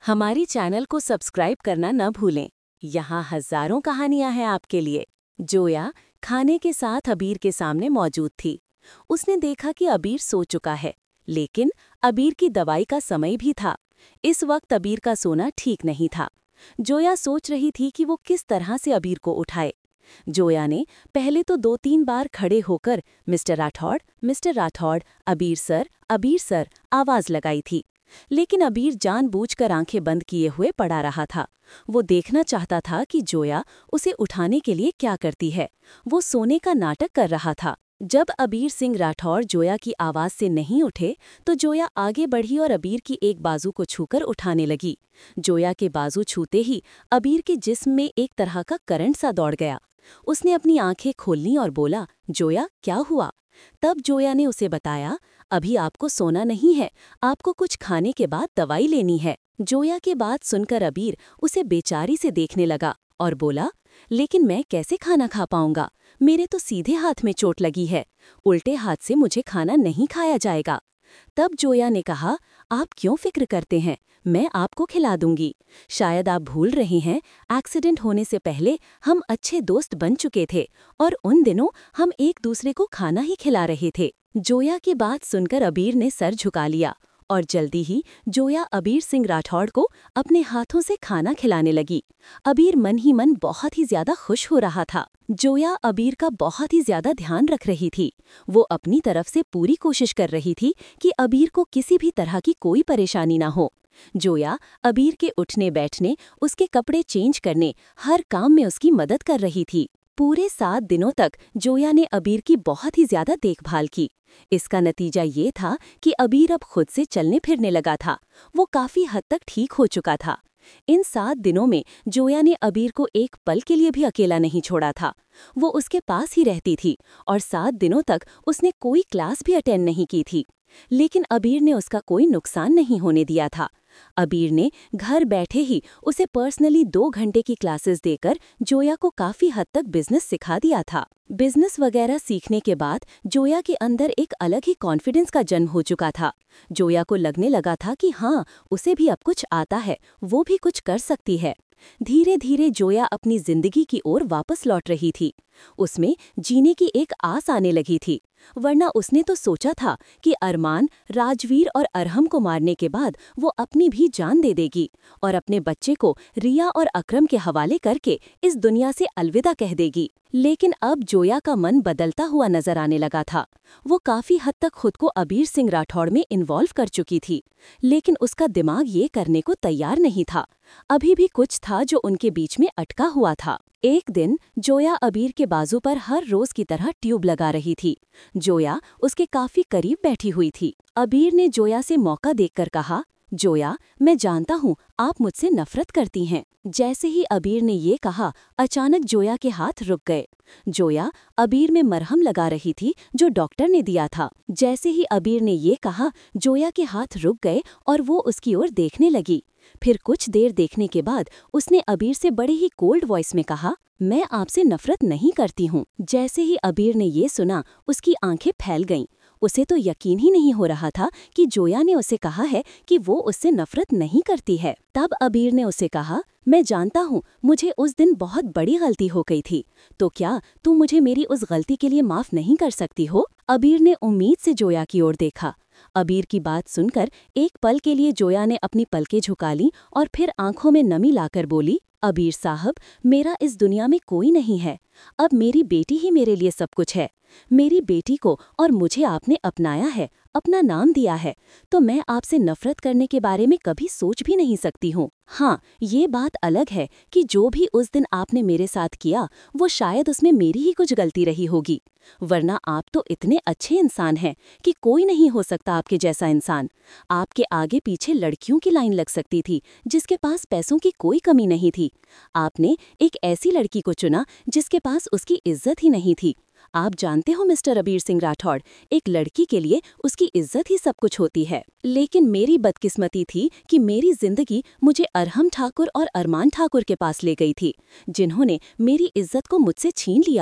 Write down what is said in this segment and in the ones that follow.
हमारी चैनल को सब्सक्राइब करना न भूलें। यहाँ हजारों कहानियां हैं आपके लिए। जोया खाने के साथ अबीर के सामने मौजूद थी। उसने देखा कि अबीर सो चुका है, लेकिन अबीर की दवाई का समय भी था। इस वक्त अबीर का सोना ठीक नहीं था। जोया सोच रही थी कि वो किस तरह से अबीर को उठाए। जोया ने पहले तो 2-3 बार खड़े होकर मिस्टर राठौड़, अबीर सर आवाज लगाई थी, लेकिन अबीर जानबूझकर आंखें बंद किए हुए पड़ा रहा था। वो देखना चाहता था कि जोया उसे उठाने के लिए क्या करती है। वो सोने का नाटक कर रहा था। जब अबीर सिंह राठौड़ जोया की आवाज से नहीं उठे, तो जोया आगे बढ़ी और अबीर की एक बाजू को छूकर उठाने लगी। जोया के बाजू छूते ही अबीर के जिस्म में एक तरह का करंट सा दौड़ गया। उसने अपनी आंखें खोल लीं और बोला, जोया क्या हुआ? तब जोया ने उसे बताया, अभी आपको सोना नहीं है, आपको कुछ खाने के बाद दवाई लेनी है। जोया की बात सुनकर अबीर उसे बेचारी से देखने लगा और बोला, लेकिन मैं कैसे खाना खा पाऊंगा? मेरे तो सीधे हाथ में चोट लगी है, उल्टे हाथ से मुझे खाना नहीं खाया जाएगा। तब जोया ने कहा, आप क्यों फिक्र करते हैं, मैं आपको खिला दूंगी। शायद आप भूल रहे हैं, एक्सीडेंट होने से पहले हम अच्छे दोस्त बन चुके थे और उन दिनों हम एक दूसरे को खाना ही खिला रहे थे। जोया की बात सुनकर अबीर ने सर झुका लिया और जल्दी ही जोया अबीर सिंह राठौड़ को अपने हाथों से खाना खिलाने लगी। अबीर मन ही मन बहुत ही ज्यादा खुश हो रहा था। जोया अबीर का बहुत ही ज्यादा ध्यान रख रही थी। वो अपनी तरफ से पूरी कोशिश कर रही थी कि अबीर को किसी भी तरह की कोई परेशानी ना हो। जोया अबीर के उठने बैठने, उसके कपड़े चेंज करने, हर काम में उसकी मदद कर रही थी। पूरे 7 दिनों तक जोया ने अबीर की बहुत ही ज्यादा देखभाल की। इसका नतीजा ये था कि अबीर अब खुद से चलने फिरने लगा था। वो काफी हद तक ठीक हो चुका था। इन 7 दिनों में जोया ने अबीर को एक पल के लिए भी अकेला नहीं छोड़ा था। वो उसके पास ही रहती थी और 7 दिनों तक उसने कोई क्लास भी अटेंड नहीं की थी। लेकिन अबीर ने उसका कोई नुकसान नहीं होने दिया था। अबीर ने घर बैठे ही उसे पर्सनली 2 घंटे की क्लासेस देकर जोया को काफी हद तक बिजनेस सिखा दिया था। बिजनेस वगैरह सीखने के बाद जोया के अंदर एक अलग ही कॉन्फिडेंस का जन्म हो चुका था। जोया को लगने लगा था कि हाँ, उसे भी अब कुछ आता है, वो भी कुछ कर सकती है। धीरे धीरे जोया अपनी जिंदगी की ओर वापस लौट रही थी। उसमें जीने की एक आस आने लगी थी, वरना उसने तो सोचा था कि अरमान, राजवीर और अरहम को मारने के बाद वो अपनी भी जान दे देगी और अपने बच्चे को रिया और अकरम के हवाले करके इस दुनिया से अलविदा कह देगी। लेकिन अब जोया का मन बदलता हुआ नजर आने लगा था। वो काफी हद तक खुद को अबीर सिंह राठौड़ में इन्वॉल्व कर चुकी थी, लेकिन उसका दिमाग ये करने को तैयार नहीं था। अभी भी कुछ था जो उनके बीच में अटका हुआ था। एक दिन जोया अबीर के बाजू पर हर रोज की तरह ट्यूब लगा रही थी। जोया उसके काफी करीब बैठी हुई थी। अबीर ने जोया से मौका देखकर कहा, जोया, मैं जानता हूँ आप मुझसे नफरत करती हैं। जैसे ही अबीर ने ये कहा, अचानक जोया के हाथ रुक गए। जोया अबीर में मरहम लगा रही थी जो डॉक्टर ने दिया था। जैसे ही अबीर ने ये कहा, जोया के हाथ रुक गए और वो उसकी ओर देखने लगी। फिर कुछ देर देखने के बाद उसने अबीर से बड़े ही कोल्ड वॉइस में कहा, मैं आपसे नफरत नहीं करती हूँ। जैसे ही अबीर ने ये सुना, उसकी आंखें फैल गईं। उसे तो यकीन ही नहीं हो रहा था कि जोया ने उसे कहा है कि वो उससे नफरत नहीं करती है। तब अबीर ने उसे कहा, मैं जानता हूँ मुझे उस दिन बहुत बड़ी गलती हो गई थी, तो क्या तू मुझे मेरी उस गलती के लिए माफ नहीं कर सकती हो? अबीर ने उम्मीद से जोया की ओर देखा। अबीर की बात सुनकर एक पल के लिए जोया ने अपनी पलकें झुका लीं और फिर आंखों में नमी लाकर बोली, अबीर साहब, मेरा इस दुनिया में कोई नहीं है। अब मेरी बेटी ही मेरे लिए सब कुछ है। मेरी बेटी को और मुझे आपने अपनाया है, अपना नाम दिया है, तो मैं आपसे नफरत करने के बारे में कभी सोच भी नहीं सकती हूँ। हाँ, ये बात अलग है कि जो भी उस दिन आपने मेरे साथ किया, वो शायद उसमें मेरी ही कुछ गलती रही होगी, वरना आप तो इतने अच्छे इंसान हैं कि कोई नहीं हो सकता आपके जैसा इंसान। आपके आगे पीछे लड़कियों की लाइन लग सकती थी जिसके पास पैसों की कोई कमी नहीं थी। आपने एक ऐसी लड़की को चुना जिसके पास उसकी इज्जत ही नहीं थी। आप जानते हो मिस्टर अबीर सिंह राठौड़, एक लड़की के लिए उसकी इज्जत ही सब कुछ होती है। लेकिन मेरी बदकिस्मती थी कि मेरी जिंदगी मुझे अरहम ठाकुर और अरमान ठाकुर के पास ले गई थी, जिन्होंने मेरी इज्जत को मुझसे छीन लिया था।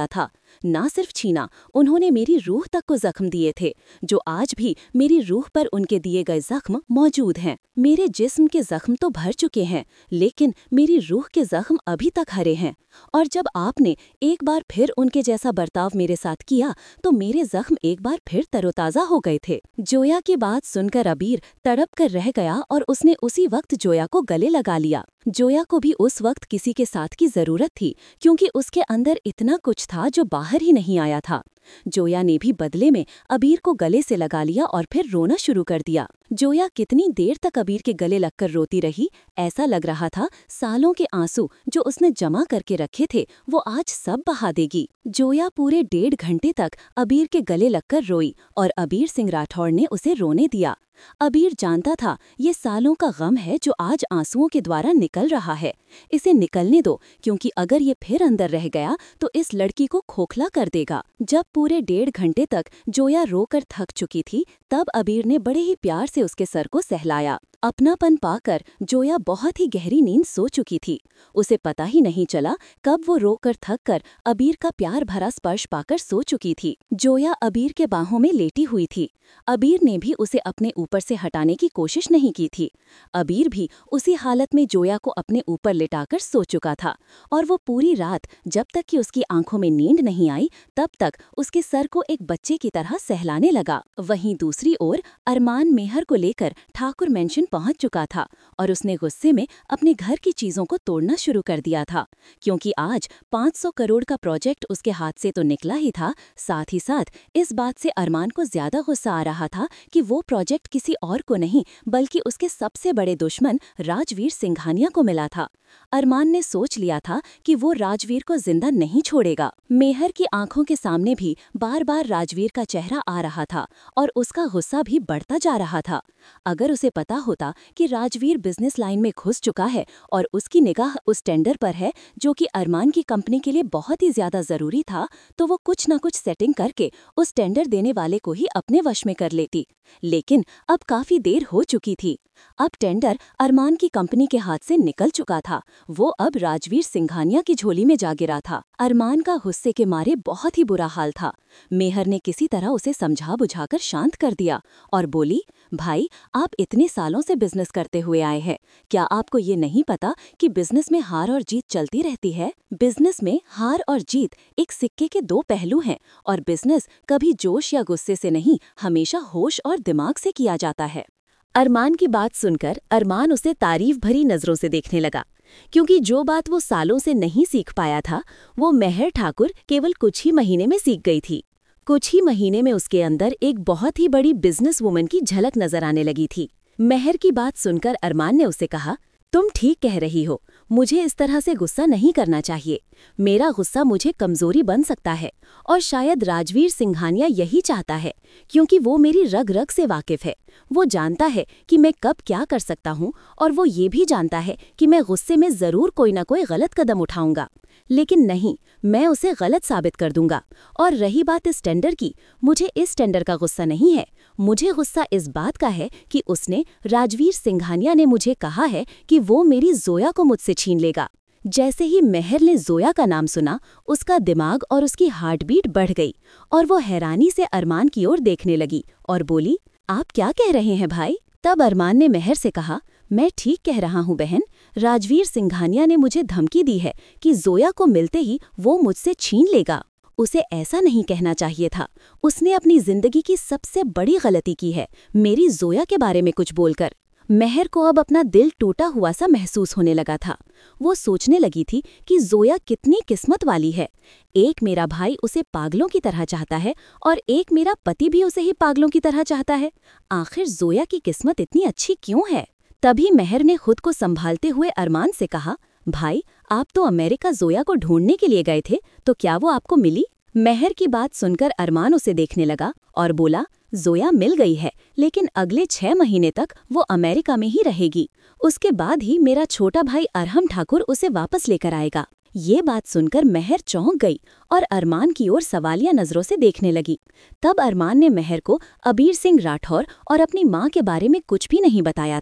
ना सिर्फ छीना, उन्होंने मेरी रूह तक को जख्म दिए थे, जो आज भी मेरी रूह पर उनके दिए गए जख्म मौजूद हैं। मेरे जिस्म के जख्म तो भर चुके हैं, लेकिन मेरी रूह के जख्म अभी तक हरे हैं। और जब आपने एक बार फिर उनके जैसा बर्ताव मेरे साथ किया तो मेरे जख्म एक बार फिर तरोताज़ा हो गए थे। जोया की बात सुनकर अबीर तड़प कर रह गया और उसने उसी वक्त जोया को गले लगा लिया। जोया को भी उस वक्त किसी के साथ की जरूरत थी, क्योंकि उसके अंदर इतना कुछ था जो बाहर ही नहीं आया था। जोया ने भी बदले में अबीर को गले से लगा लिया और फिर रोना शुरू कर दिया। जोया कितनी देर तक अबीर के गले लगकर रोती रही, ऐसा लग रहा था सालों के आंसू जो उसने जमा करके रखे थे वो आज सब बहा देगी। जोया पूरे 1.5 घंटे तक अबीर के गले लगकर रोई और अबीर सिंह राठौड़ ने उसे रोने दिया। अबीर जानता था ये सालों का गम है जो आज आंसुओं के द्वारा निकल रहा है। इसे निकलने दो, क्योंकि अगर ये फिर अंदर रह गया तो इस लड़की को खोखला कर देगा। जब पूरे 1.5 घंटे तक जोया रोकर थक चुकी थी, तब अबीर ने बड़े ही प्यार से उसके सर को सहलाया। अपनापन पाकर जोया बहुत ही गहरी नींद सो चुकी थी। उसे पता ही नहीं चला कब वो रोकर थक कर अबीर का प्यार भरा स्पर्श पाकर सो चुकी थी। जोया अबीर के बाहों में लेटी हुई थी। अबीर ने भी उसे अपने ऊपर से हटाने की कोशिश नहीं की थी। अबीर भी उसी हालत में जोया को अपने ऊपर लिटाकर सो चुका था और वो पूरी रात जब तक कि उसकी आंखों में नींद नहीं आई तब तक उसके सर को एक बच्चे की तरह सहलाने लगा। वहीं दूसरी ओर अरमान मेहर को लेकर ठाकुर मेंशन पहुंच चुका था और उसने गुस्से में अपने घर की चीजों को तोड़ना शुरू कर दिया था, क्योंकि आज 500 करोड़ का प्रोजेक्ट उसके हाथ से तो निकला ही था, साथ ही साथ इस बात से अरमान को ज्यादा गुस्सा आ रहा था कि वो प्रोजेक्ट किसी और को नहीं बल्कि उसके सबसे बड़े दुश्मन राजवीर सिंघानिया को मिला था। अरमान ने सोच लिया था कि वो राजवीर को जिंदा नहीं छोड़ेगा। मेहर की आंखों के सामने भी बार बार राजवीर का चेहरा आ रहा था और उसका गुस्सा भी बढ़ता जा रहा था। अगर उसे पता होता कि राजवीर बिजनेस लाइन में घुस चुका है और उसकी निगाह उस टेंडर पर है जो कि अरमान की कंपनी के लिए बहुत ही ज्यादा जरूरी था, तो वो कुछ न कुछ सेटिंग करके उस टेंडर देने वाले को ही अपने वश में कर लेती। लेकिन अब काफी देर हो चुकी थी। अब टेंडर अरमान की कंपनी के हाथ से निकल चुका था। वो अब राजवीर सिंघानिया की झोली में जा गिरा था। अरमान का गुस्से के मारे बहुत ही बुरा हाल था। मेहर ने किसी तरह उसे समझा बुझाकर शांत कर दिया और बोली, भाई, आप इतने सालों से बिजनेस करते हुए आए हैं, क्या आपको ये नहीं पता कि बिजनेस में हार और जीत चलती रहती है? बिजनेस में हार और जीत एक सिक्के के 2 पहलू हैं और बिजनेस कभी जोश या गुस्से से नहीं, हमेशा होश और दिमाग से किया जाता है। अरमान की बात सुनकर अरमान उसे तारीफ भरी नजरों से देखने लगा, क्योंकि जो बात वो सालों से नहीं सीख पाया था वो मेहर ठाकुर केवल कुछ ही महीने में सीख गई थी। कुछ ही महीने में उसके अंदर एक बहुत ही बड़ी बिजनेस वुमन की झलक नजर आने लगी थी। मेहर की बात सुनकर अरमान ने उसे कहा, तुम ठीक कह रही हो, मुझे इस तरह से गुस्सा नहीं करना चाहिए। मेरा गुस्सा मुझे कमजोरी बन सकता है और शायद राजवीर सिंघानिया यही चाहता है, क्योंकि वो मेरी रग रग से वाकिफ है। वो जानता है कि मैं कब क्या कर सकता हूँ और वो ये भी जानता है कि मैं गुस्से में जरूर कोई ना कोई गलत कदम उठाऊंगा। लेकिन नहीं, मैं उसे गलत साबित कर दूंगा। और रही बात इस टेंडर की, मुझे इस टेंडर का गुस्सा नहीं है। मुझे गुस्सा इस बात का है कि उसने राजवीर सिंघानिया ने मुझे कहा है कि वो मेरी जोया को मुझसे छीन लेगा। जैसे ही मेहर ने जोया का नाम सुना, उसका दिमाग और उसकी हार्ट बीट बढ़ गई और वो हैरानी से अरमान की ओर देखने लगी और बोली, आप क्या कह रहे हैं भाई? तब अरमान ने मेहर से कहा, मैं ठीक कह रहा हूँ बहन। राजवीर सिंघानिया ने मुझे धमकी दी है कि जोया को मिलते ही वो मुझसे छीन लेगा। उसे ऐसा नहीं कहना चाहिए था। उसने अपनी जिंदगी की सबसे बड़ी गलती की है, मेरी जोया के बारे में कुछ बोलकर। मेहर को अब अपना दिल टूटा हुआ सा महसूस होने लगा था। वो सोचने लगी थी कि जोया कितनी किस्मत वाली है। एक मेरा भाई उसे पागलों की तरह चाहता है और एक मेरा पति भी उसे ही पागलों की तरह चाहता है। आखिर जोया की किस्मत इतनी अच्छी क्यों है? तभी मेहर ने खुद को संभालते हुए अरमान से कहा, भाई, आप तो अमेरिका जोया को ढूंढने के लिए गए थे, तो क्या वो आपको मिली? मेहर की बात सुनकर अरमान उसे देखने लगा और बोला, जोया मिल गई है, लेकिन अगले 6 महीने तक वो अमेरिका में ही रहेगी। उसके बाद ही मेरा छोटा भाई अरहम ठाकुर उसे वापस लेकर आएगा। ये बात सुनकर मेहर चौंक गई और अरमान की ओर सवालिया नजरों से देखने लगी। तब अरमान ने मेहर को अबीर सिंह राठौर और अपनी माँ के बारे में कुछ भी नहीं बताया था।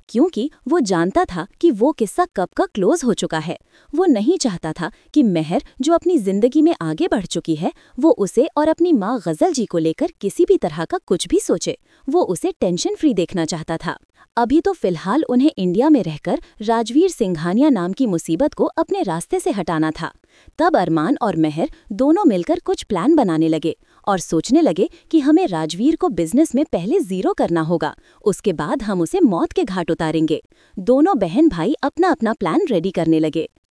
क्योंकि वो जानता था कि वो किस्सा कब का क्लोज हो चुका है। वो नहीं चाहता था कि मेहर, जो अपनी जिंदगी में आगे बढ़ चुकी है, वो उसे और अपनी माँ गजल जी को लेकर किसी भी तरह का कुछ भी सोचे। वो उसे टेंशन फ्री देखना चाहता था। अभी तो फिलहाल उन्हें इंडिया में रहकर राजवीर सिंघानिया नाम की मुसीबत को अपने रास्ते से हटाना था। तब अरमान और मेहर दोनों मिलकर कुछ प्लान बनाने लगे और सोचने लगे कि हमें राजवीर को बिजनेस में पहले जीरो करना होगा, उसके बाद हम उसे मौत के घाट उतारेंगे। दोनों बहन भाई अपना अपना प्लान रेडी करने लगे।